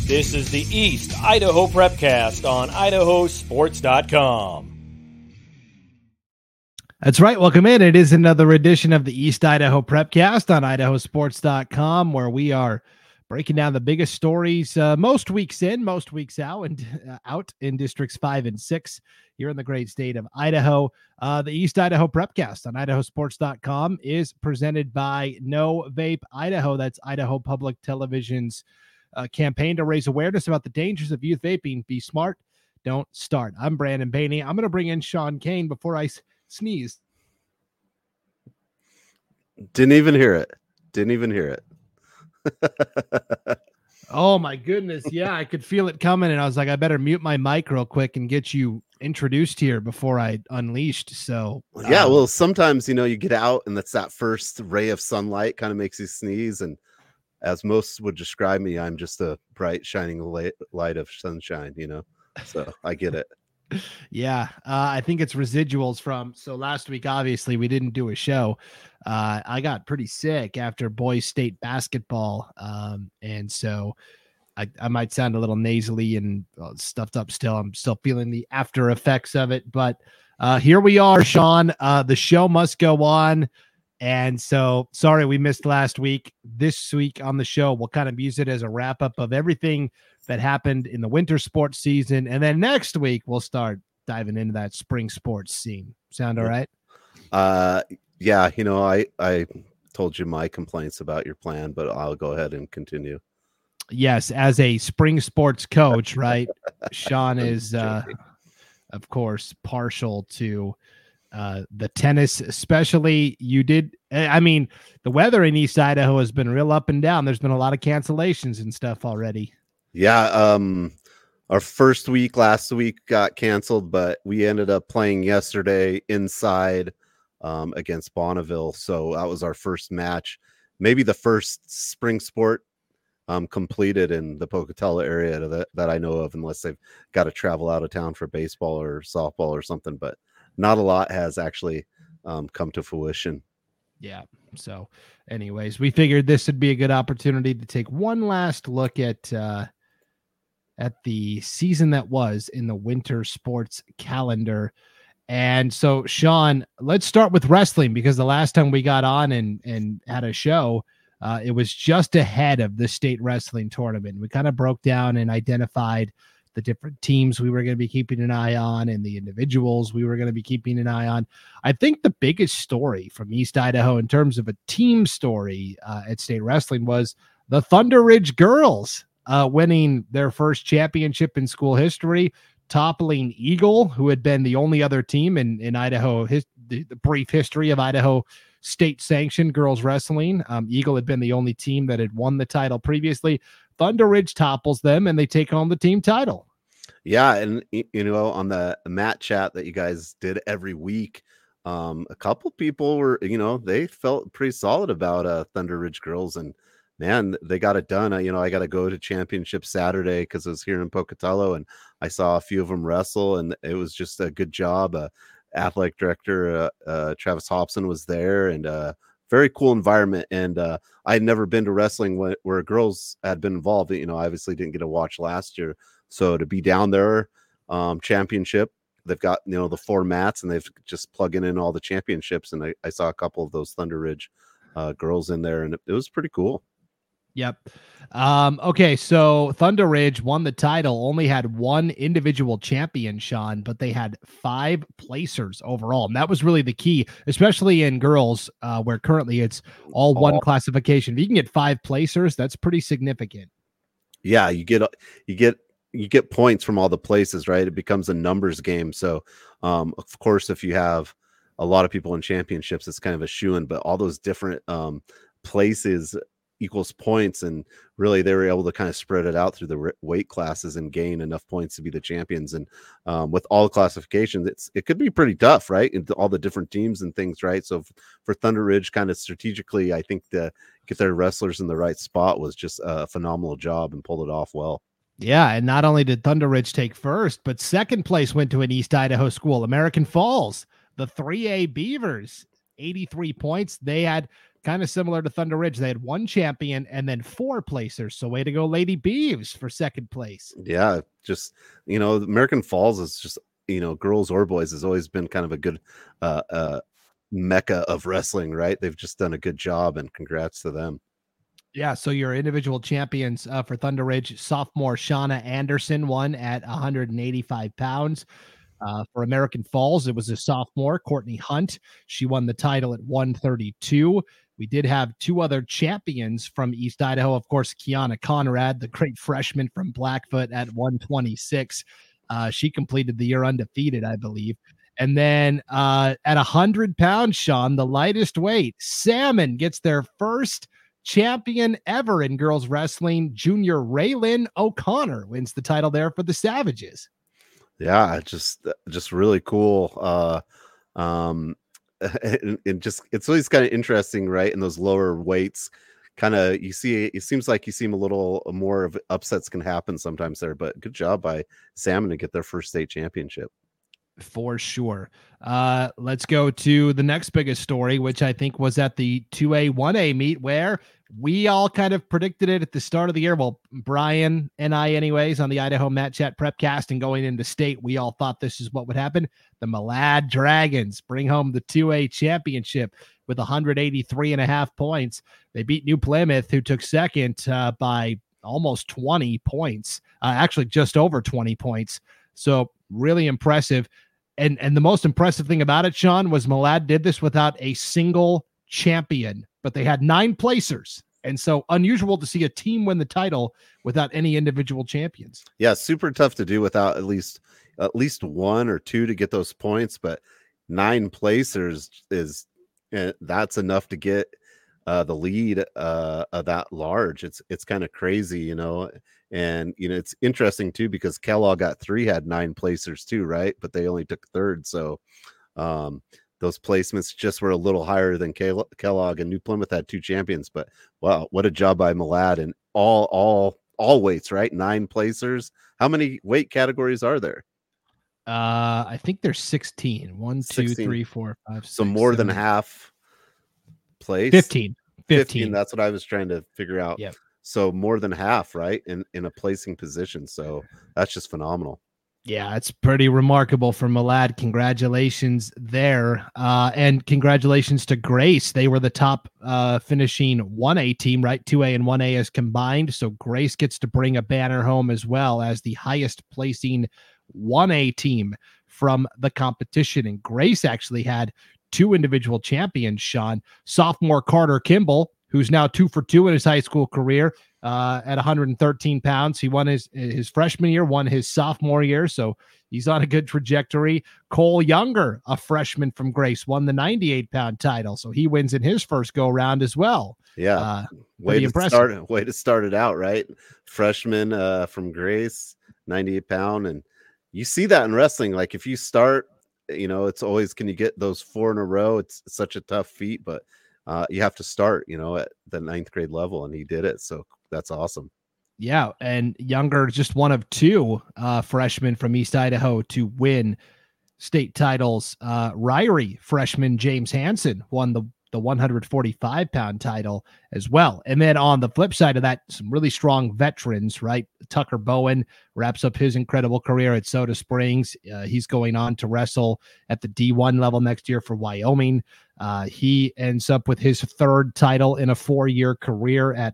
This is the East Idaho Prepcast on idahosports.com. That's right. Welcome in. It is another edition of the East Idaho Prepcast on idahosports.com, where we are breaking down the biggest stories most weeks in, most weeks out, and out in districts 5 and 6 here in the great state of Idaho. The East Idaho Prepcast on idahosports.com is presented by No Vape Idaho. That's Idaho Public Television's campaign to raise awareness about the dangers of youth vaping. Be smart, don't start. I'm Brandon Bainey. I'm going to bring in Sean Kane before I sneeze. Didn't even hear it. Oh my goodness. Yeah, I could feel it coming, and I was like, I better mute my mic real quick and get you introduced here before I unleashed. So yeah, well, sometimes you get out and that's that first ray of sunlight kind of makes you sneeze, and as most would describe me, I'm just a bright shining light of sunshine, so I get it. Yeah, I think it's residuals from, so last week, obviously we didn't do a show. I got pretty sick after boys state basketball. And so I might sound a little nasally and stuffed up still. I'm still feeling the after effects of it, but here we are, Sean. The show must go on. And so sorry we missed last week. This week on the show, we'll kind of use it as a wrap up of everything that happened in the winter sports season. And then next week, we'll start diving into that spring sports scene. Sound all right? Yeah, I told you my complaints about your plan, but I'll go ahead and continue. Yes, as a spring sports coach, right? Sean is, of course, partial to the tennis, especially. The weather in East Idaho has been real up and down. There's been a lot of cancellations and stuff already. Yeah, our first week last week got canceled, but we ended up playing yesterday inside against Bonneville. So that was our first match, maybe the first spring sport completed in the Pocatello area that I know of, unless they've got to travel out of town for baseball or softball or something. But not a lot has actually come to fruition. Yeah. So anyways, we figured this would be a good opportunity to take one last look at the season that was in the winter sports calendar. And so, Sean, let's start with wrestling, because the last time we got on and had a show, it was just ahead of the state wrestling tournament. We kind of broke down and identified the different teams we were going to be keeping an eye on and the individuals we were going to be keeping an eye on. I think the biggest story from East Idaho in terms of a team story at state wrestling was the Thunder Ridge girls winning their first championship in school history, toppling Eagle, who had been the only other team in Idaho, the brief history of Idaho state sanctioned girls wrestling. Eagle had been the only team that had won the title previously. Thunder Ridge topples them and they take home the team title. Yeah. And, on the mat chat that you guys did every week, a couple people were, they felt pretty solid about Thunder Ridge girls, and man, they got it done. I got to go to championship Saturday because I was here in Pocatello, and I saw a few of them wrestle, and it was just a good job. Athletic director Travis Hobson was there, and very cool environment. And I had never been to wrestling where girls had been involved. Obviously didn't get to watch last year. So to be down there, championship, they've got, the 4 mats, and they've just plugging in all the championships. And I saw a couple of those Thunder Ridge girls in there, and it was pretty cool. Yep. Okay, so Thunder Ridge won the title, only had one individual champion, Sean, but they had 5 placers overall. And that was really the key, especially in girls, where currently it's all one classification. If you can get 5 placers, that's pretty significant. Yeah, you get points from all the places, right? It becomes a numbers game. So, of course, if you have a lot of people in championships, it's kind of a shoo-in, but all those different places equals points, and really they were able to kind of spread it out through the weight classes and gain enough points to be the champions. And with all the classifications, it could be pretty tough, right? Into all the different teams and things, right? So for Thunder Ridge, kind of strategically, I think to get their wrestlers in the right spot was just a phenomenal job and pulled it off well. Yeah, and not only did Thunder Ridge take first, but second place went to an East Idaho school, American Falls, the 3A Beavers. 83 points. They had kind of similar to Thunder Ridge. They had one champion and then 4 placers. So way to go, Lady Beeves, for second place. Yeah, just, American Falls is just, girls or boys has always been kind of a good mecca of wrestling, right? They've just done a good job, and congrats to them. Yeah, so your individual champions for Thunder Ridge, sophomore Shauna Anderson won at 185 pounds. For American Falls, it was a sophomore, Courtney Hunt. She won the title at 132. We did have 2 other champions from East Idaho. Of course, Kiana Conrad, the great freshman from Blackfoot, at 126. She completed the year undefeated, I believe. And then at 100 pounds, Sean, the lightest weight, Salmon gets their first champion ever in girls wrestling. Junior Raylyn O'Connor wins the title there for the Savages. Yeah, just really cool. It's always kind of interesting, right? In those lower weights, kind of it seems like you see a little more of upsets can happen sometimes there, but good job by Salmon to get their first state championship. For sure. Let's go to the next biggest story, which I think was at the 2A, 1A meet, where we all kind of predicted it at the start of the year. Well, Brian and I, anyways, on the Idaho Mat Chat Prepcast, and going into state, we all thought this is what would happen. The Malad Dragons bring home the 2A championship with 183.5 points. They beat New Plymouth, who took second by almost 20 points, actually just over 20 points. So really impressive. And the most impressive thing about it, Sean, was Malad did this without a single champion, but they had 9 placers. And so unusual to see a team win the title without any individual champions. Yeah, super tough to do without at least 1 or 2 to get those points, but 9 placers that's enough to get the lead that large. It's kind of crazy, and it's interesting too, because Kellogg got 3, had 9 placers too, right? But they only took third, so those placements just were a little higher than Kellogg, and New Plymouth had 2 champions. But wow, what a job by Malad, and all weights, right? 9 placers. How many weight categories are there? I think there's 16. 1, 2, 3, 4, 5, 6, so more 7, than half place. 15. That's what I was trying to figure out. Yep. So more than half, right? In a placing position. So that's just phenomenal. Yeah, it's pretty remarkable for Malad. Congratulations there. And congratulations to Grace. They were the top finishing 1A team, right? 2A and 1A is combined. So Grace gets to bring a banner home as well as the highest placing 1A team from the competition. And Grace actually had 2 individual champions, Sean. Sophomore Carter Kimball, who's now 2 for 2 in his high school career at 113 pounds. He won his freshman year, won his sophomore year, so he's on a good trajectory. Cole Younger, a freshman from Grace, won the 98-pound title, so he wins in his first go-round as well. Yeah, way to start it out, right? Freshman from Grace, 98-pound, and you see that in wrestling. Like if you start, it's always, can you get those 4 in a row? It's such a tough feat, but you have to start, at the 9th grade level, and he did it. So that's awesome. Yeah. And Younger, just one of 2 freshmen from East Idaho to win state titles. Ryrie freshman James Hansen won the 145-pound title as well. And then on the flip side of that, some really strong veterans, right? Tucker Bowen wraps up his incredible career at Soda Springs. He's going on to wrestle at the D1 level next year for Wyoming. He ends up with his 3rd title in a 4-year career at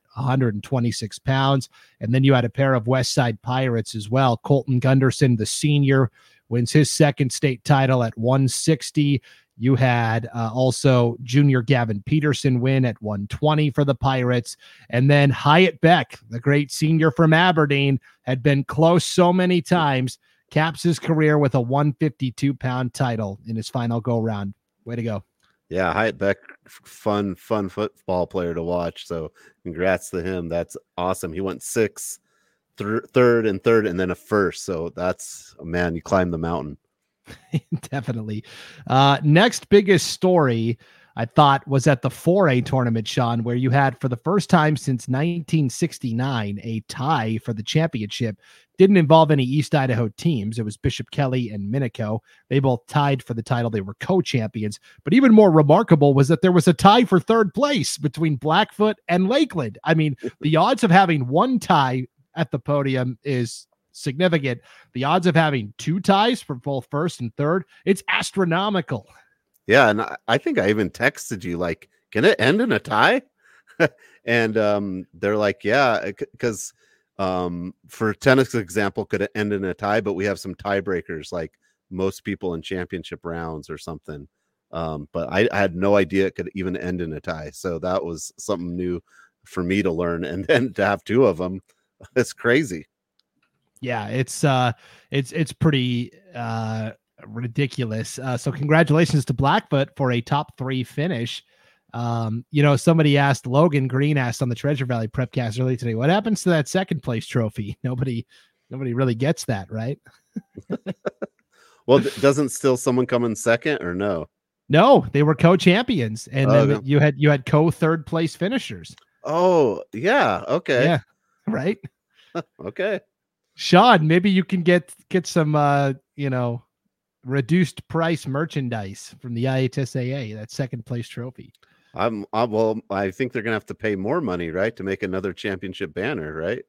126 pounds. And then you had a pair of Westside Pirates as well. Colton Gunderson, the senior, wins his 2nd state title at 160. You had also junior Gavin Peterson win at 120 for the Pirates. And then Hyatt Beck, the great senior from Aberdeen, had been close so many times, caps his career with a 152-pound title in his final go-round. Way to go. Yeah, Hyatt Beck, fun football player to watch. So congrats to him. That's awesome. He went 6th, 3rd, and then a 1st. So that's, man, you climbed the mountain. Definitely. Next biggest story. I thought was at the 4A tournament, Sean, where you had for the first time since 1969 a tie for the championship. Didn't involve any East Idaho teams. It was Bishop Kelly and Minico. They both tied for the title. They were co-champions. But even more remarkable was that there was a tie for third place between Blackfoot and Lakeland. I mean, the odds of having one tie at the podium is significant. The odds of having two ties for both first and third, it's astronomical. Yeah, and I think I even texted you like, can it end in a tie? And they're like, yeah, because for tennis example, could it end in a tie? But we have some tiebreakers like most people in championship rounds or something. But I had no idea it could even end in a tie. So that was something new for me to learn. And then to have two of them, it's crazy. Yeah, it's pretty ridiculous. So congratulations to Blackfoot for a top 3 finish. Somebody asked, Logan Green asked on the Treasure Valley Prepcast earlier today, what happens to that second place trophy? Nobody really gets that, right? Well, doesn't still someone come in second or no? No, they were co-champions, and then you had co-third place finishers. Oh, yeah. Okay. Yeah. Right. Okay. Sean, maybe you can get some reduced price merchandise from the IHSAA, that second place trophy. Well, I think they're gonna have to pay more money, right, to make another championship banner, right?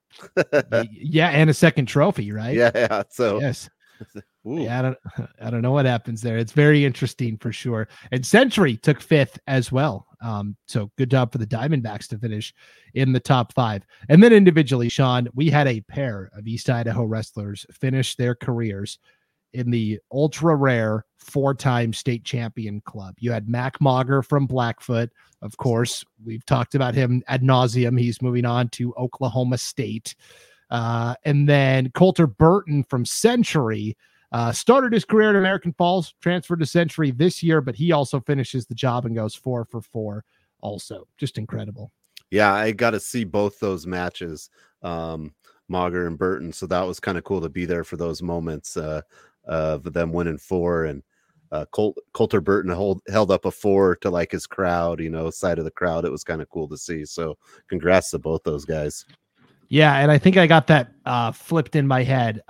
Yeah, and a second trophy, right? Yeah. So yes. Yeah, I don't know what happens there. It's very interesting for sure. And Century took 5th as well. So good job for the Diamondbacks to finish in the top 5. And then individually, Sean, we had a pair of East Idaho wrestlers finish their careers in the ultra rare 4-time state champion club. You had Mac Mauger from Blackfoot. Of course, we've talked about him ad nauseum. He's moving on to Oklahoma State. And then Coulter Burton from Century started his career at American Falls, transferred to Century this year, but he also finishes the job and goes 4 for 4 also. Just incredible. Yeah, I got to see both those matches, Mauger and Burton. So that was kind of cool to be there for those moments of them winning 4. And Coulter Burton held up a 4 to like his crowd, side of the crowd. It was kind of cool to see. So congrats to both those guys. Yeah, and I think I got that flipped in my head.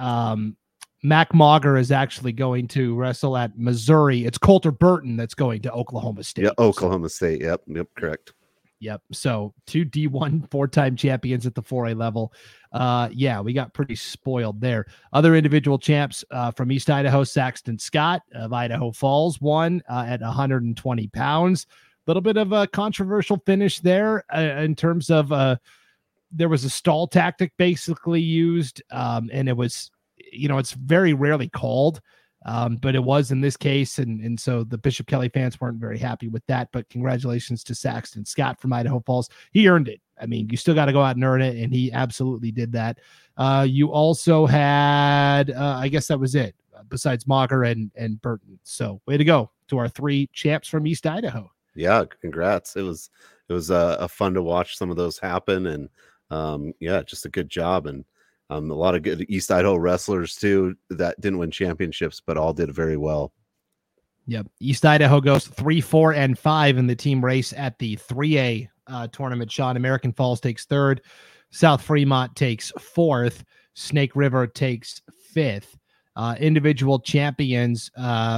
Mac Mauger is actually going to wrestle at Missouri. It's Coulter Burton that's going to Oklahoma State. Yeah, Oklahoma State. Yep, correct. Yep. So 2 D1 4-time champions at the 4A level. Yeah, we got pretty spoiled there. Other individual champs from East Idaho, Saxton Scott of Idaho Falls won at 120 pounds. A little bit of a controversial finish there in terms of there was a stall tactic basically used, and it was, it's very rarely called, but it was in this case. And so the Bishop Kelly fans weren't very happy with that, but congratulations to Saxton Scott from Idaho Falls. He earned it. I mean, you still got to go out and earn it, and he absolutely did that. You also had, I guess that was it, besides Mauger and Burton. So way to go to our 3 champs from East Idaho. Yeah, congrats. It was a fun to watch some of those happen, and yeah, just a good job. And a lot of good East Idaho wrestlers too that didn't win championships, but all did very well. Yep. East Idaho goes 3, 4, and 5 in the team race at the 3A tournament. Sean, American Falls takes 3rd. South Fremont takes 4th. Snake River takes 5th. Individual champions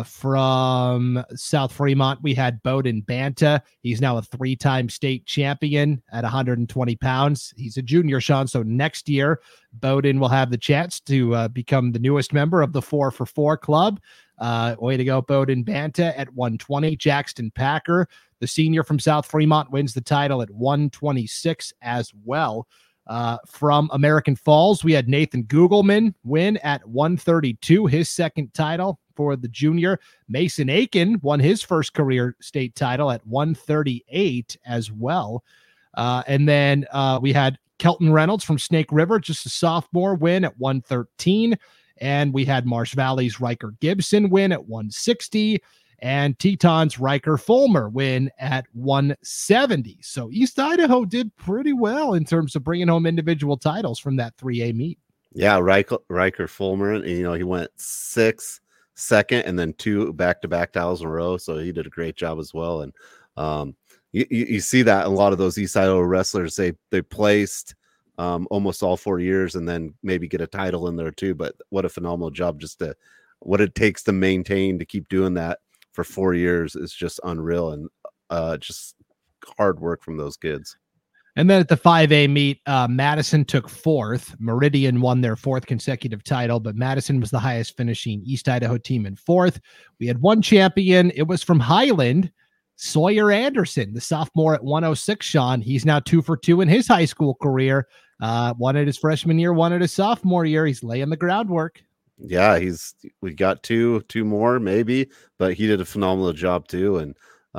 from South Fremont, we had Bowden Banta. He's now a 3-time state champion at 120 pounds. He's a junior, Sean, so next year Bowden will have the chance to become the newest member of the 4 for 4 club. Way to go, Bowden Banta at 120. Jackson Packer, the senior from South Fremont, wins the title at 126 as well. From American Falls, we had Nathan Gugelman win at 132, his second title for the junior. Mason Aiken won his first career state title at 138 as well. And then we had Kelton Reynolds from Snake River, just a sophomore, win at 113. And we had Marsh Valley's Riker Gibson win at 160. And Teton's Riker Fulmer win at 170. So East Idaho did pretty well in terms of bringing home individual titles from that 3A meet. Yeah, Riker Fulmer, he went 6, second, and then 2 back-to-back titles in a row. So he did a great job as well. And you see that in a lot of those East Idaho wrestlers, they placed almost all 4 years and then maybe get a title in there too. But what a phenomenal job, just to what it takes to maintain, to keep doing that for 4 years is just unreal, and just hard work from those kids. And then at the 5A meet, Madison took 4th. Meridian won their 4th consecutive title, but Madison was the highest finishing East Idaho team in 4th. We had one champion. It was from Highland, Sawyer Anderson, the sophomore at 106, Sean. He's now 2 for 2 in his high school career. One at his freshman year, one at his sophomore year. He's laying the groundwork. Yeah, we got two more maybe, but he did a phenomenal job too. And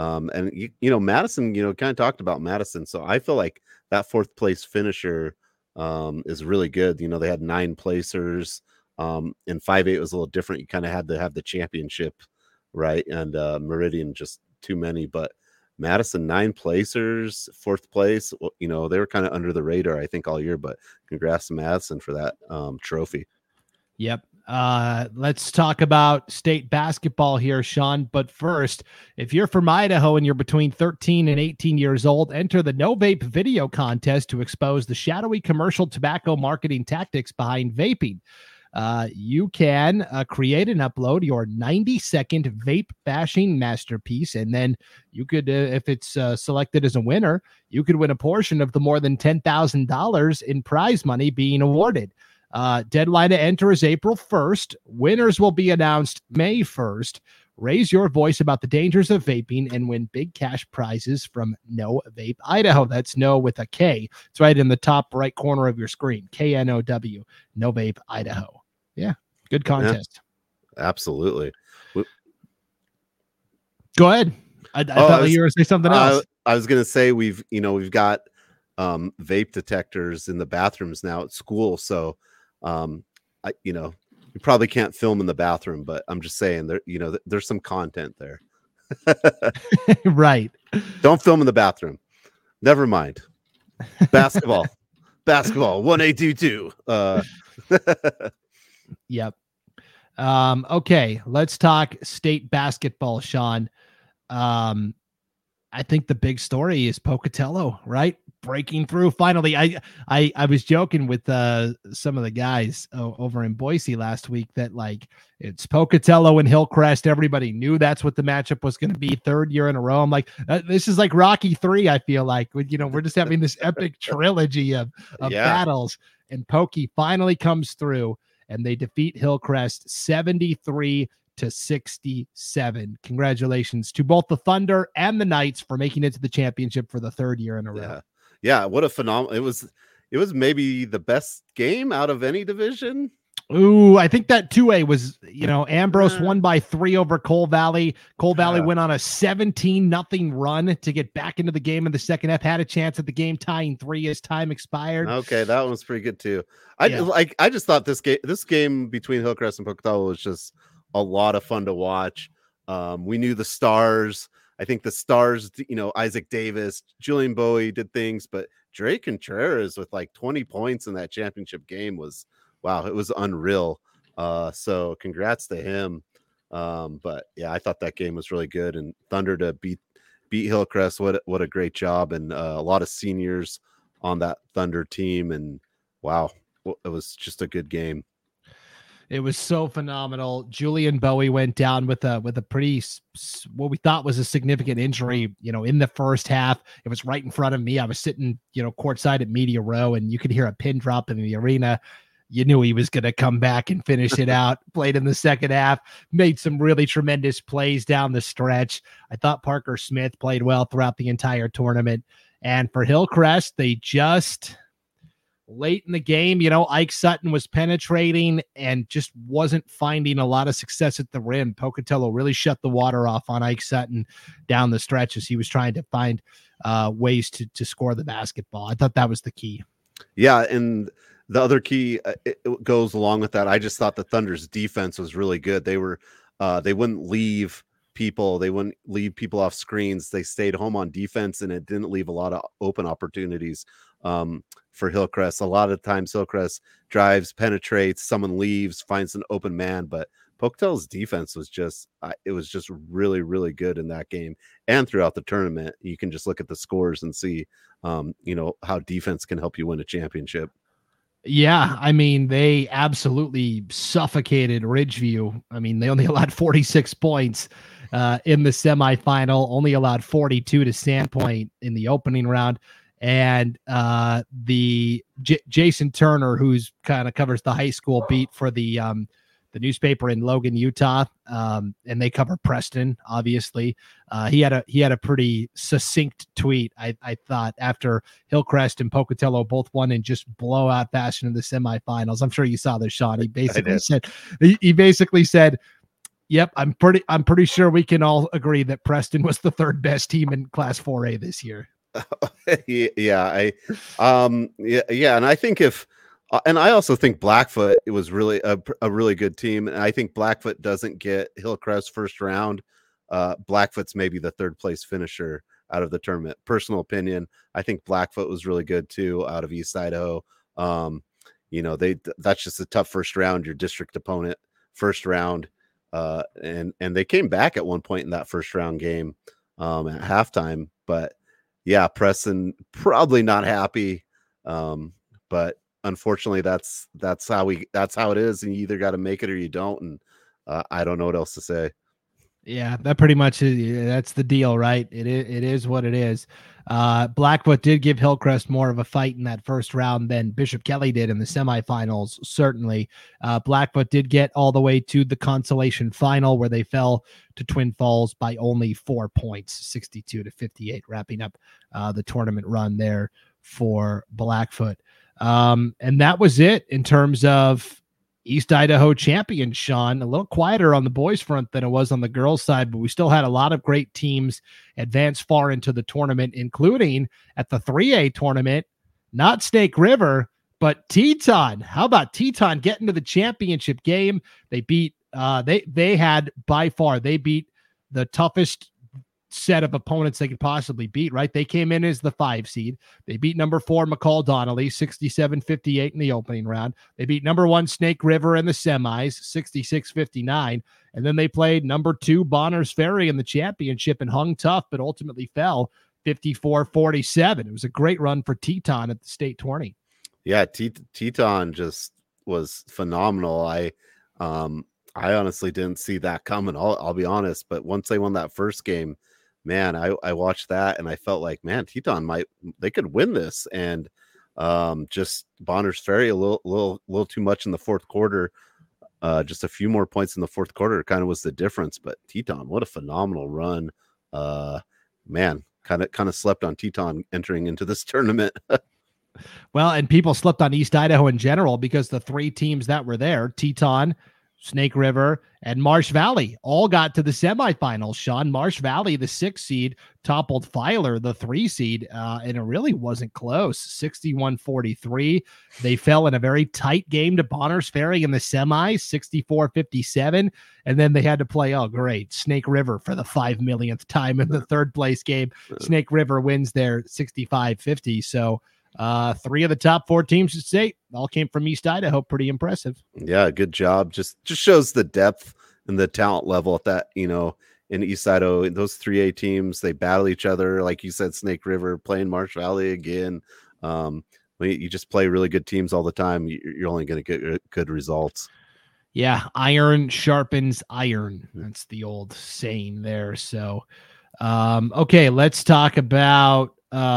Madison, kind of talked about Madison. So I feel like that 4th place finisher is really good. They had 9 placers. In 5A it was a little different. You kind of had to have the championship, right? And Meridian just too many, but Madison 9 placers, 4th place. They were kind of under the radar, I think, all year, but congrats to Madison for that trophy. Yep. Let's talk about state basketball here, Sean. But first, if you're from Idaho and you're between 13 and 18 years old, enter the No Vape video contest to expose the shadowy commercial tobacco marketing tactics behind vaping. You can create and upload your 90-second vape bashing masterpiece, and then you could, if it's selected as a winner, you could win a portion of the more than $10,000 in prize money being awarded. Deadline to enter is April 1st. Winners will be announced May 1st. Raise your voice about the dangers of vaping and win big cash prizes from No Vape Idaho. That's No with a K. It's right in the top right corner of your screen. KNOW. No Vape Idaho. Yeah, good contest. Yeah, absolutely. Go ahead. I thought you were going to say something else. I was going to say we've got vape detectors in the bathrooms now at school. So you probably can't film in the bathroom, but I'm just saying there's some content there. Right. Don't film in the bathroom. Never mind. Basketball 1A22. Yep. Okay, let's talk state basketball, Sean. I think the big story is Pocatello, right? Breaking through finally. I was joking with some of the guys over in Boise last week that it's Pocatello and Hillcrest. Everybody knew that's what the matchup was going to be, 3rd year in a row. I'm like, this is like Rocky 3. I feel like we're just having this epic trilogy of battles, and Pokey finally comes through and they defeat Hillcrest 73-67. Congratulations to both the Thunder and the Knights for making it to the championship for the 3rd year in a row. Yeah, what a phenomenal. It was maybe the best game out of any division. Ooh, I think that 2A was, Ambrose won by 3 over Coal Valley. Coal Valley went on a 17-0 run to get back into the game in the second half, had a chance at the game tying 3 as time expired. Okay, that one was pretty good too. I just thought this game between Hillcrest and Pocatello was just a lot of fun to watch. We knew the stars. I think the stars, Isaac Davis, Julian Bowie did things, but Drake Contreras with 20 points in that championship game was, wow, it was unreal. So congrats to him. But yeah, I thought that game was really good, and Thunder to beat Hillcrest. What a great job. And a lot of seniors on that Thunder team. And wow, it was just a good game. It was so phenomenal. Julian Bowie went down with a pretty, what we thought was a significant injury, in the first half. It was right in front of me. I was sitting, courtside at media row, and you could hear a pin drop in the arena. You knew he was going to come back and finish it out. Played in the second half, made some really tremendous plays down the stretch. I thought Parker Smith played well throughout the entire tournament. And for Hillcrest, they just... late in the game, Ike Sutton was penetrating and just wasn't finding a lot of success at the rim. Pocatello really shut the water off on Ike Sutton down the stretch as he was trying to find ways to score the basketball. I thought that was the key. Yeah, and the other key it goes along with that. I just thought the Thunder's defense was really good. They wouldn't leave people. They wouldn't leave people off screens. They stayed home on defense, and it didn't leave a lot of open opportunities for Hillcrest. A lot of times Hillcrest drives, penetrates, someone leaves, finds an open man, but Pocatello's defense was just it was just really, really good in that game and throughout the tournament. You can just look at the scores and see, how defense can help you win a championship. Yeah, I mean, they absolutely suffocated Ridgeview. I mean, they only allowed 46 points in the semifinal, only allowed 42 to Sandpoint in the opening round. And the Jason Turner, who's kind of covers the high school beat for the newspaper in Logan, Utah, and they cover Preston, obviously. He had a pretty succinct tweet, I thought, after Hillcrest and Pocatello both won in just blowout fashion in the semifinals. I'm sure you saw this, Sean. He basically said, "Yep, I'm pretty sure we can all agree that Preston was the third best team in Class 4A this year." Yeah, and I think and I also think Blackfoot, it was really a really good team. And I think Blackfoot doesn't get Hillcrest first round. Blackfoot's maybe the third place finisher out of the tournament. Personal opinion. I think Blackfoot was really good too out of East Idaho. That's just a tough first round, your district opponent first round. And they came back at one point in that first round game at halftime. But yeah, Preston probably not happy. But unfortunately, that's how it is, and you either got to make it or you don't. And I don't know what else to say. Yeah, that pretty much is, that's the deal, right? It is what it is. Blackfoot did give Hillcrest more of a fight in that first round than Bishop Kelly did in the semifinals. Certainly, Blackfoot did get all the way to the consolation final, where they fell to Twin Falls by only 4 points, 62-58, wrapping up the tournament run there for Blackfoot. And that was it in terms of East Idaho champions, Sean. A little quieter on the boys front than it was on the girls side, but we still had a lot of great teams advance far into the tournament, including at the 3A tournament, not Snake River, but Teton. How about Teton getting to the championship game? They beat, they had by far, they beat the toughest set of opponents they could possibly beat, right? They came in as the 5 seed. They beat number 4 McCall Donnelly 67-58 in the opening round. They beat number 1 Snake River in the semis 66-59, and then they played number 2 Bonners Ferry in the championship and hung tough, but ultimately fell 54-47. It was a great run for Teton at the state tourney. Yeah, Teton just was phenomenal. I honestly didn't see that coming. I'll be honest, but once they won that first game, man, I watched that and I felt like, man, Teton they could win this. And just Bonners Ferry a little too much in the fourth quarter. Just a few more points in the fourth quarter kind of was the difference. But Teton, what a phenomenal run. Man, kind of slept on Teton entering into this tournament. Well, and people slept on East Idaho in general because the 3 teams that were there, Teton, Snake River, and Marsh Valley all got to the semifinals. Sean, Marsh Valley, the 6 seed, toppled Filer, the 3 seed, and it really wasn't close. 61-43. They fell in a very tight game to Bonners Ferry in the semis, 64-57, and then they had to play, Snake River for the 5 millionth time in the third place game. Snake River wins there 65-50. So 3 of the top 4 teams at state all came from East Idaho. Pretty impressive. Yeah, good job. Just shows the depth and the talent level at that, in East Idaho. Those 3A teams, they battle each other. Like you said, Snake River playing Marsh Valley again. When you just play really good teams all the time, you're only going to get good results. Yeah, iron sharpens iron. That's the old saying there. So, okay, let's talk about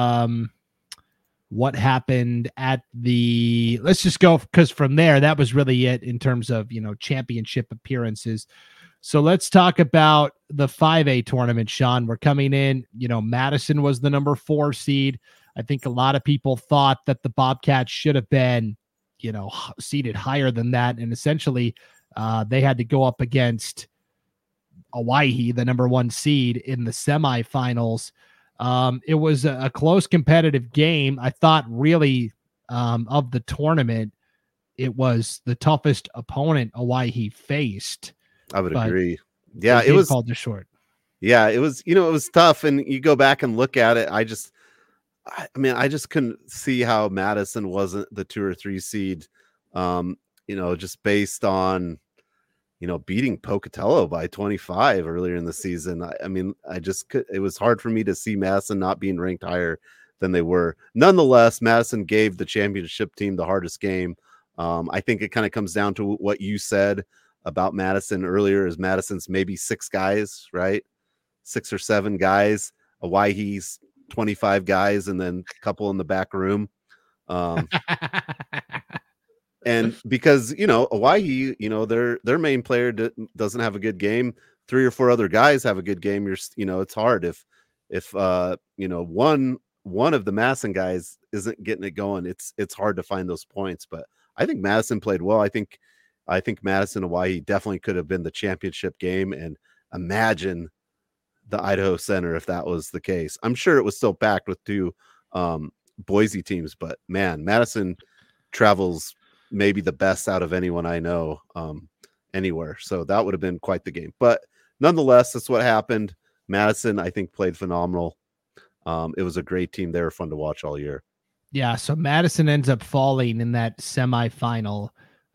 what happened at let's just go, because from there, that was really it in terms of, championship appearances. So let's talk about the 5A tournament, Sean. We're coming in, Madison was the number 4 seed. I think a lot of people thought that the Bobcats should have been, seated higher than that. And essentially they had to go up against Owyhee, the number 1 seed in the semifinals. It was a close competitive game. I thought really of the tournament, it was the toughest opponent Owyhee faced. I would agree. Yeah, it was called just short. Yeah, it was, it was tough. And you go back and look at it. I just couldn't see how Madison wasn't the 2 or 3 seed, just based on, beating Pocatello by 25 earlier in the season. I mean, it was hard for me to see Madison not being ranked higher than they were. Nonetheless, Madison gave the championship team the hardest game. I think it kind of comes down to what you said about Madison earlier, is Madison's maybe 6 guys, right? 6 or 7 guys. Hawaii's 25 guys, and then a couple in the back room. And because, Hawaii, their main player doesn't have a good game. 3 or 4 other guys have a good game. It's hard if one of the Madison guys isn't getting it going. It's hard to find those points, but I think Madison played well. I think Madison Hawaii definitely could have been the championship game, and imagine the Idaho Center if that was the case. I'm sure it was still packed with 2 Boise teams, but man, Madison travels maybe the best out of anyone I know anywhere. So that would have been quite the game. But nonetheless, that's what happened. Madison, I think, played phenomenal. It was a great team. They were fun to watch all year. Yeah, so Madison ends up falling in that semifinal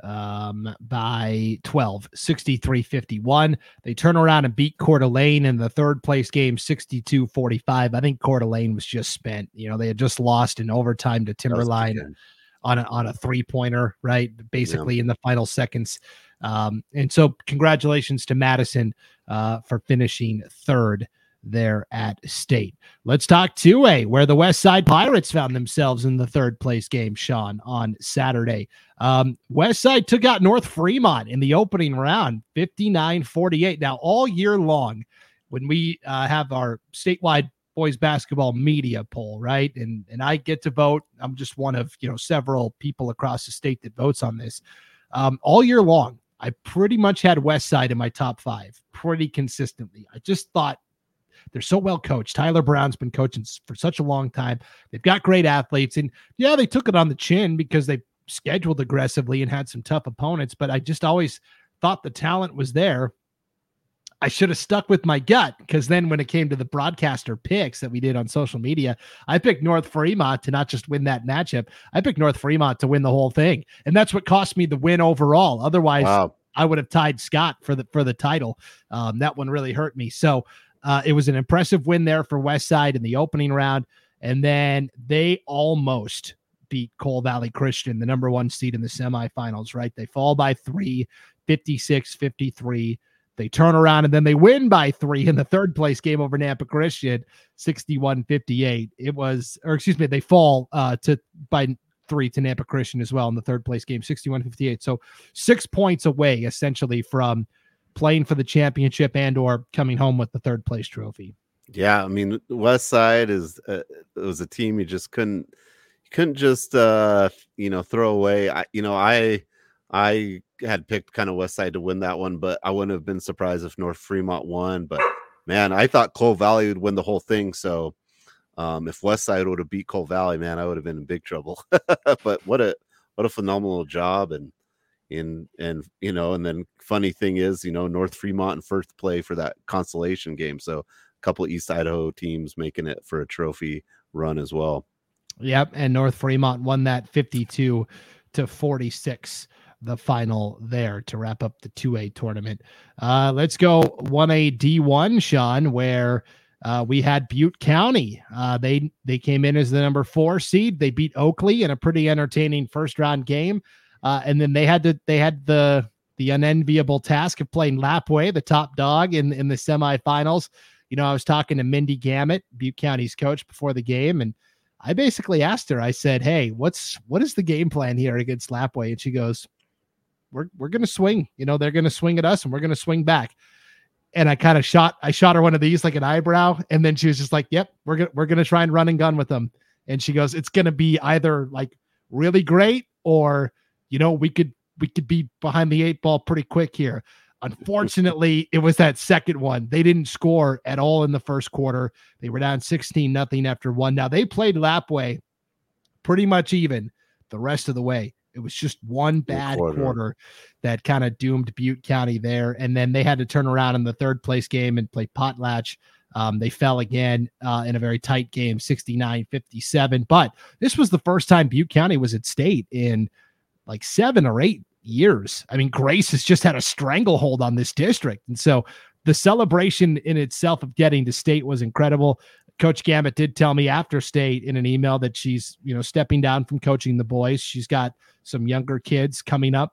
by 12, 63-51. They turn around and beat Coeur d'Alene in the third place game, 62-45. I think Coeur d'Alene was just spent. They had just lost in overtime to Timberline on a 3-pointer, right? Basically in the final seconds. And so congratulations to Madison for finishing third there at state. Let's talk 2A, where the West Side Pirates found themselves in the third place game, Sean, on Saturday. West Side took out North Fremont in the opening round, 59-48. Now, all year long, when we have our statewide boys basketball media poll, right? And I get to vote. I'm just one of, several people across the state that votes on this. All year long, I pretty much had West Side in my top 5 pretty consistently. I just thought they're so well coached. Tyler Brown's been coaching for such a long time. They've got great athletes, and yeah, they took it on the chin because they scheduled aggressively and had some tough opponents, but I just always thought the talent was there. I should have stuck with my gut, because then when it came to the broadcaster picks that we did on social media, I picked North Fremont to not just win that matchup. I picked North Fremont to win the whole thing. And that's what cost me the win overall. Otherwise, wow, I would have tied Scott for the title. That one really hurt me. So it was an impressive win there for West Side in the opening round. And then they almost beat Cole Valley Christian, the number 1 seed in the semifinals, right? They fall by 3, 56-53. They turn around and then they win by 3 in the third place game over Nampa Christian, 61-58. They fall by 3 to Nampa Christian as well in the third place game, 61-58. So 6 points away essentially from playing for the championship and or coming home with the third place trophy. Yeah, I mean, West Side it was a team you just couldn't just throw away. I had picked kind of West Side to win that one, but I wouldn't have been surprised if North Fremont won. But man, I thought Cole Valley would win the whole thing. So if West Side would have beat Cole Valley, man, I would have been in big trouble. But what a phenomenal job. And then funny thing is, North Fremont in first play for that consolation game. So a couple of East Idaho teams making it for a trophy run as well. Yep. And North Fremont won that 52-46, the final there to wrap up the 2A tournament. Let's go 1A D1, Sean, where we had Butte County. They came in as the number 4 seed. They beat Oakley in a pretty entertaining first round game. And then they had the unenviable task of playing Lapway, the top dog in the semifinals. I was talking to Mindy Gamet, Butte County's coach, before the game, and I basically asked her, I said, hey, what is the game plan here against Lapway? And she goes, we're going to swing, they're going to swing at us and we're going to swing back. And I kind of shot her one of these, like an eyebrow. And then she was just like, yep, we're going to try and run and gun with them. And she goes, it's going to be either like really great or, we could be behind the 8 ball pretty quick here. Unfortunately, it was that second one. They didn't score at all in the first quarter. They were down 16-0 after 1. Now they played Lapway pretty much even the rest of the way. It was just one bad quarter that kind of doomed Butte County there. And then they had to turn around in the third place game and play Potlatch. They fell again in a very tight game, 69-57. But this was the first time Butte County was at state in like 7 or 8 years. I mean, Grace has just had a stranglehold on this district. And so the celebration in itself of getting to state was incredible. Coach Gamet did tell me after state in an email that she's, stepping down from coaching the boys. She's got some younger kids coming up.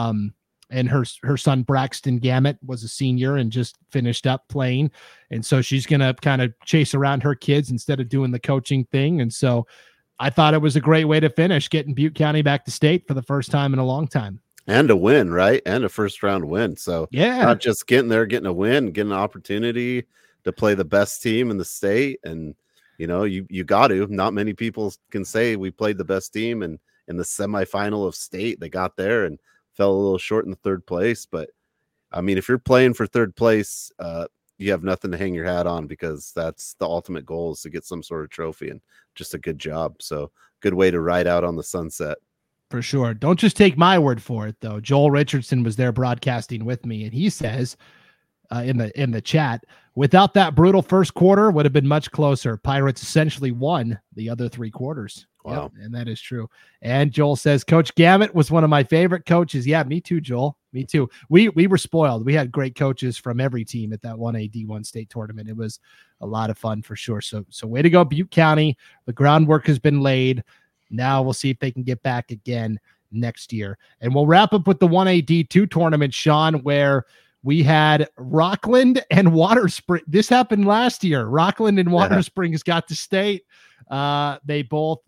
And her son, Braxton Gamet, was a senior and just finished up playing. And so she's going to kind of chase around her kids instead of doing the coaching thing. And so I thought it was a great way to finish, getting Butte County back to state for the first time in a long time. And a win, right? And a first round win. So yeah, not just getting there, getting a win, getting an opportunity to play the best team in the state. And, you got to. Not many people can say we played the best team. And in the semifinal of state, they got there and fell a little short in the third place. But, I mean, if you're playing for third place, you have nothing to hang your hat on, because that's the ultimate goal, is to get some sort of trophy, and just a good job. So good way to ride out on the sunset. For sure. Don't just take my word for it, though. Joel Richardson was there broadcasting with me, and he says in the chat, without that brutal first quarter, would have been much closer. Pirates essentially won the other 3 quarters. Wow. Yep, and that is true. And Joel says, Coach Gamet was one of my favorite coaches. Yeah, me too, Joel. Me too. We were spoiled. We had great coaches from every team at that 1A D1 state tournament. It was a lot of fun for sure. So way to go, Butte County. The groundwork has been laid. Now we'll see if they can get back again next year. And we'll wrap up with the 1A D2 tournament, Sean, where we had Rockland and Water Springs. This happened last year. Rockland and Water Springs got to state. They both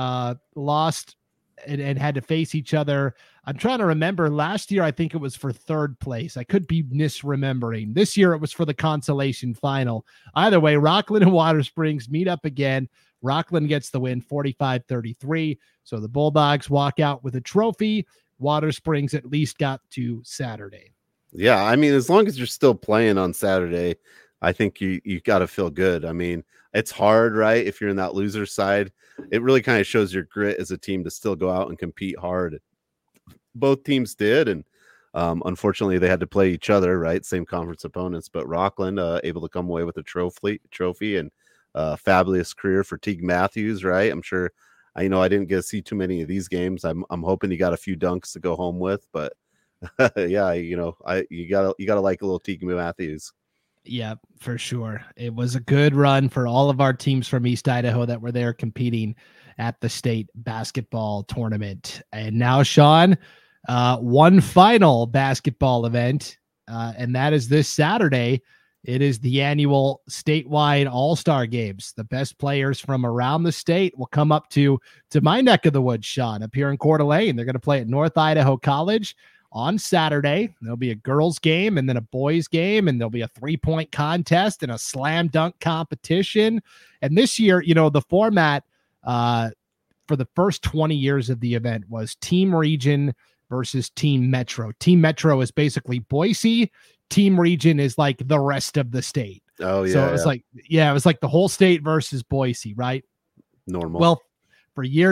lost and had to face each other. I'm trying to remember. Last year, I think it was for third place. I could be misremembering. This year, it was for the consolation final. Either way, Rockland and Water Springs meet up again. Rockland gets the win 45-33. So the Bulldogs walk out with a trophy. Water Springs at least got to Saturday. Yeah, I mean, as long as you're still playing on Saturday, I think you got to feel good. I mean, it's hard, right? If you're in that loser side, it really kind of shows your grit as a team to still go out and compete hard. Both teams did, and unfortunately, they had to play each other, right? Same conference opponents, but Rockland able to come away with a trophy and fabulous career for Teague Matthews, right? I'm sure. I didn't get to see too many of these games. I'm hoping he got a few dunks to go home with, but yeah, you gotta like a little Teague Matthews. Yeah, for sure. It was a good run for all of our teams from East Idaho that were there competing at the state basketball tournament. And now, Sean, one final basketball event, and that is this Saturday. It is the annual statewide All-Star Games. The best players from around the state will come up to my neck of the woods, Sean, up here in Coeur d'Alene. They're going to play at North Idaho College on Saturday. There'll be a girls game and then a boys game, and there'll be a 3-point contest and a slam dunk competition. And this year, the format for the first 20 years of the event was Team Region versus Team Metro. Team Metro is basically Boise. Team Region is like the rest of the state. Oh, yeah. So it was like the whole state versus Boise, right? Normal. Well, for year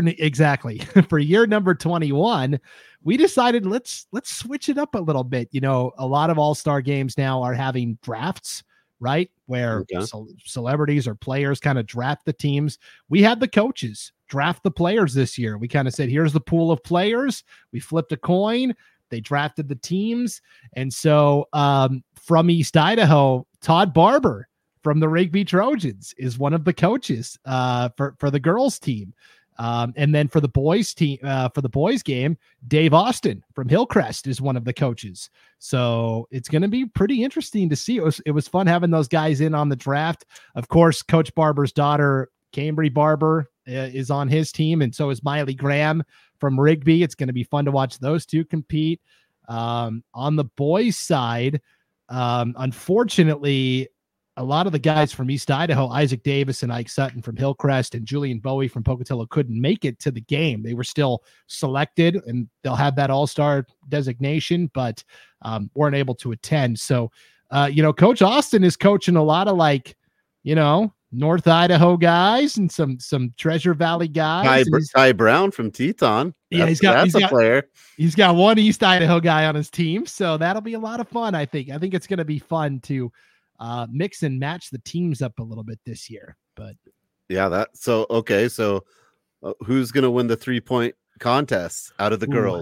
number 21, we decided let's switch it up a little bit. A lot of all-star games now are having drafts, right? Where celebrities or players kind of draft the teams. We had the coaches draft the players this year. We kind of said, here's the pool of players. We flipped a coin. They drafted the teams. And so from East Idaho, Todd Barber from the Rigby Trojans is one of the coaches for the girls team. And then for the boys team, for the boys game, Dave Austin from Hillcrest is one of the coaches. So it's going to be pretty interesting to see. It was fun having those guys in on the draft. Of course, Coach Barber's daughter, Cambry Barber, is on his team, and so is Miley Graham from Rigby. It's going to be fun to watch those two compete. On the boys' side, unfortunately, a lot of the guys from East Idaho, Isaac Davis and Ike Sutton from Hillcrest and Julian Bowie from Pocatello, couldn't make it to the game. They were still selected, and they'll have that all-star designation, but weren't able to attend. So, Coach Austin is coaching a lot of North Idaho guys and some Treasure Valley guys. Ty Brown from Teton. That's a player. He's got one East Idaho guy on his team, so that'll be a lot of fun. I think it's going to be fun to mix and match the teams up a little bit this year. But yeah, so who's going to win the 3-point contest out of the girls?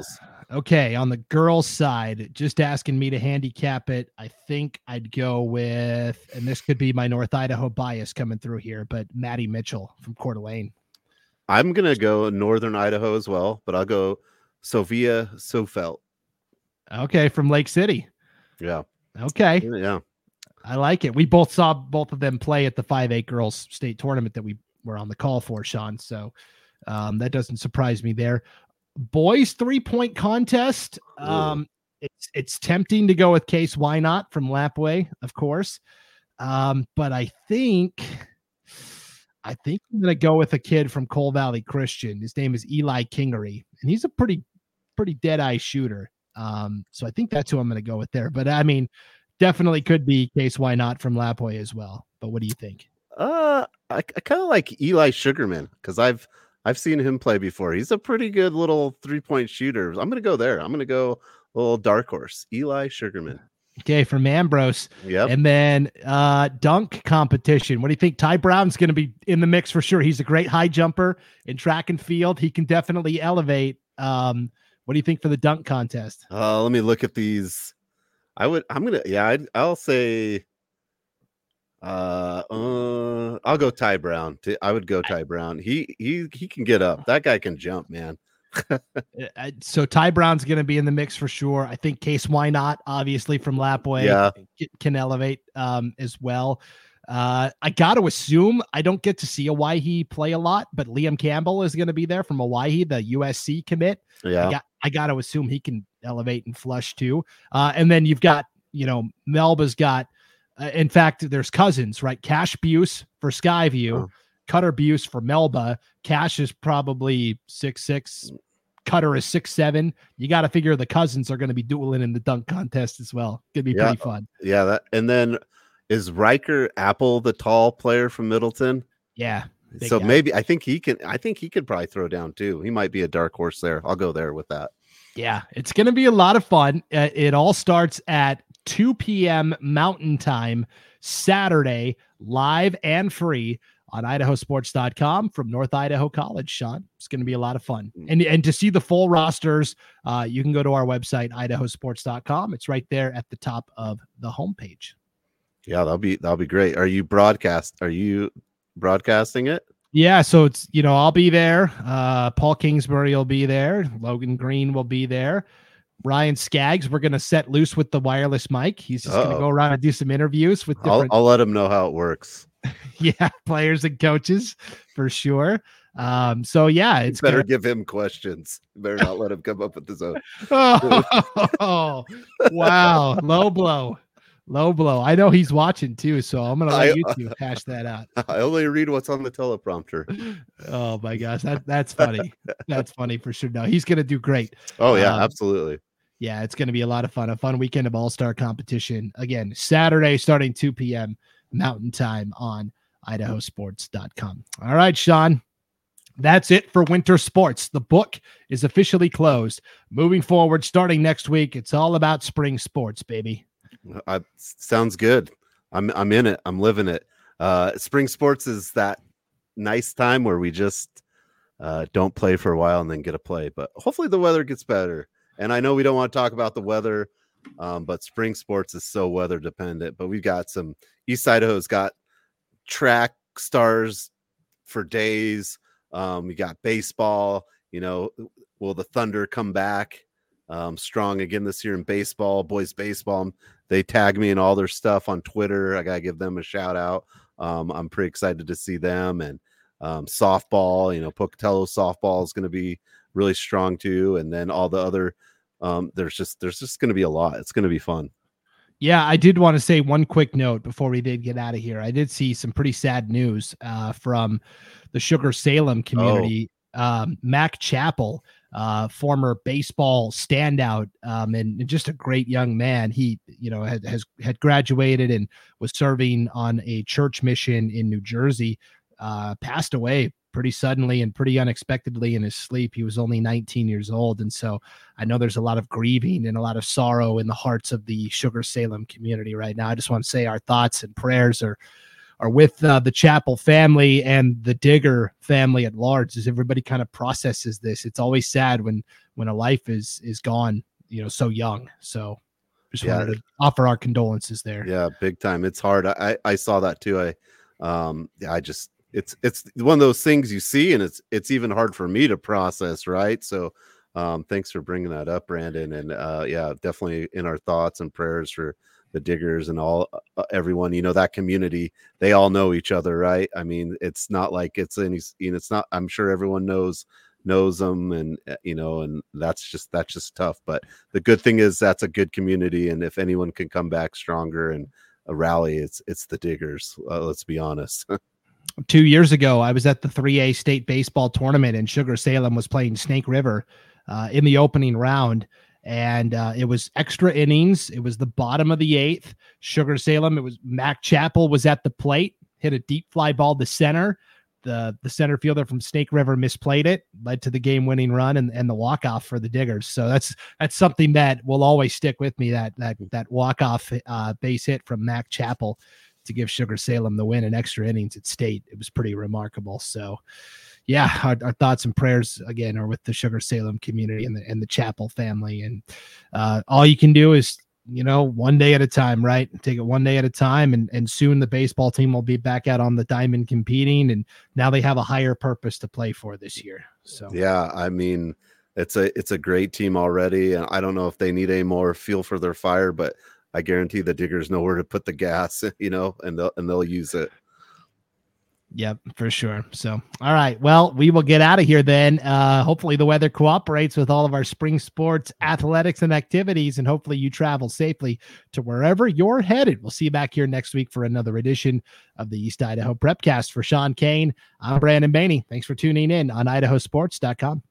Okay, on the girls' side, just asking me to handicap it. I think I'd go with, and this could be my North Idaho bias coming through here, but Maddie Mitchell from Coeur d'Alene. I'm gonna go Northern Idaho as well, but I'll go Sophia Sofelt. Okay, from Lake City. Yeah. Okay. Yeah. I like it. We both saw both of them play at the 5A girls state tournament that we were on the call for, Sean. So that doesn't surprise me there. Boys 3-point contest. It's tempting to go with Case Why Not from Lapway, of course. But I think I'm going to go with a kid from Cole Valley Christian. His name is Eli Kingery, and he's a pretty dead-eye shooter. So I think that's who I'm going to go with there. But I mean, definitely could be Case Why Not from Lapway as well. But what do you think? I kind of like Eli Sugarman because I've seen him play before. He's a pretty good little 3-point shooter. I'm going to go there. I'm going to go a little dark horse, Eli Sugarman. Okay, from Ambrose. Yep. And then dunk competition. What do you think? Ty Brown's going to be in the mix for sure. He's a great high jumper in track and field. He can definitely elevate. What do you think for the dunk contest? Let me look at these. I'll say I'll go Ty Brown. I would go Ty Brown. He can get up. That guy can jump, man. So Ty Brown's going to be in the mix for sure. I think Case Why Not, obviously from Lapway, can elevate as well. I got to assume I don't get to see Hawaii play a lot, but Liam Campbell is going to be there from Hawaii, the USC commit. Yeah, I got to assume he can elevate and flush too. And then you've got, Melba's got. In fact, there's cousins, right? Cash Buse for Skyview, Cutter Buse for Melba. Cash is probably 6'6", Cutter is 6'7". You got to figure the cousins are going to be dueling in the dunk contest as well. Could be pretty fun. Yeah, and then is Riker Apple the tall player from Middleton? Yeah. So maybe I think he could probably throw down too. He might be a dark horse there. I'll go there with that. Yeah, it's going to be a lot of fun. It all starts at 2 p.m. Mountain Time, Saturday, live and free on idahosports.com from North Idaho College, Sean. It's going to be a lot of fun. And to see the full rosters, you can go to our website, idahosports.com. It's right there at the top of the homepage. Yeah, that'll be great. Are you broadcasting it? Yeah, so it's, I'll be there. Paul Kingsbury will be there. Logan Green will be there. Ryan Skaggs, we're going to set loose with the wireless mic. He's just going to go around and do some interviews with different. I'll let him know how it works. Yeah, players and coaches for sure. So yeah, it's better give him questions. You better not let him come up with his own. Oh, wow. Low blow. I know he's watching too, so I'm going to let you two hash that out. I only read what's on the teleprompter. Oh my gosh. That's funny. That's funny for sure. No, he's going to do great. Oh yeah, absolutely. Yeah, it's going to be a lot of fun. A fun weekend of all-star competition. Again, Saturday starting 2 p.m. Mountain Time on idahosports.com. All right, Sean. That's it for winter sports. The book is officially closed. Moving forward, starting next week, it's all about spring sports, baby. Sounds good. I'm in it. I'm living it. Spring sports is that nice time where we just don't play for a while and then get a play. But hopefully the weather gets better. And I know we don't want to talk about the weather, but spring sports is so weather dependent. But we've got some East Idaho's got track stars for days. We got baseball. Will the Thunder come back strong again this year in baseball? Boys baseball. They tag me in all their stuff on Twitter. I gotta give them a shout out. I'm pretty excited to see them. And softball. Pocatello softball is going to be really strong too. And then all the other. There's just going to be a lot. It's going to be fun. Yeah, I did want to say one quick note before we did get out of here. I did see some pretty sad news from the Sugar Salem community. Mac Chappell, former baseball standout, and just a great young man. He, had graduated and was serving on a church mission in New Jersey. Passed away pretty suddenly and pretty unexpectedly in his sleep. He was only 19 years old. And so I know there's a lot of grieving and a lot of sorrow in the hearts of the Sugar Salem community right now. I just want to say our thoughts and prayers are with the Chappell family and the Digger family at large, as everybody kind of processes this. It's always sad when a life is gone, so young. So just wanted to offer our condolences there. Yeah, big time. It's hard. I saw that too. It's one of those things you see, and it's even hard for me to process. Right. So thanks for bringing that up, Brandon. And definitely in our thoughts and prayers for the Diggers and everyone, that community, they all know each other. Right. I mean, it's not like it's not, I'm sure everyone knows them, and and that's just tough. But the good thing is that's a good community, and if anyone can come back stronger and a rally, it's the Diggers. Let's be honest. 2 years ago, I was at the 3A state baseball tournament, and Sugar Salem was playing Snake River in the opening round. And it was extra innings. It was the bottom of the 8th. Sugar Salem, it was Mac Chappell was at the plate, hit a deep fly ball to center. The center fielder from Snake River misplayed it, led to the game-winning run and the walk-off for the Diggers. So that's something that will always stick with me, that walk-off base hit from Mac Chappell to give Sugar Salem the win in extra innings at state. It was pretty remarkable. So yeah, our thoughts and prayers again are with the Sugar Salem community and the Chappell family. And all you can do is, one day at a time, right? Take it one day at a time. And soon the baseball team will be back out on the diamond competing. And now they have a higher purpose to play for this year. So, yeah, I mean, it's a great team already. And I don't know if they need any more fuel for their fire, but I guarantee the Diggers know where to put the gas, and they'll use it. Yep, for sure. So, all right. Well, we will get out of here then. Hopefully the weather cooperates with all of our spring sports, athletics, and activities, and hopefully you travel safely to wherever you're headed. We'll see you back here next week for another edition of the East Idaho Prepcast. For Sean Kane, I'm Brandon Baney. Thanks for tuning in on idahosports.com.